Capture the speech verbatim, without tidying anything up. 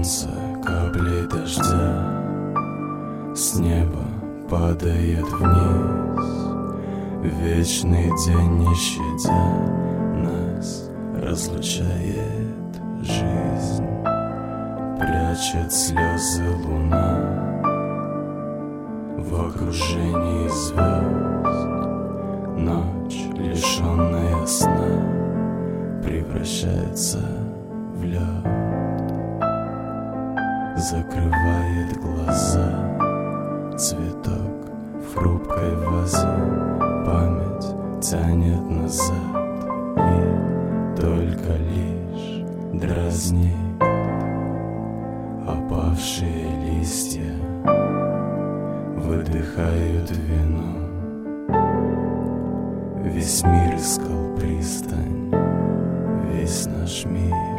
солнце каплей дождя с неба падает вниз. Вечный день, не щадя, нас разлучает жизнь. Прячет слезы луна в окружении звезд. Ночь, лишенная сна, превращается в лед. Закрывает глаза цветок в хрупкой вазе. Память тянет назад и только лишь дразнит. Опавшие листья выдыхают вино. Весь мир искал пристань, весь наш мир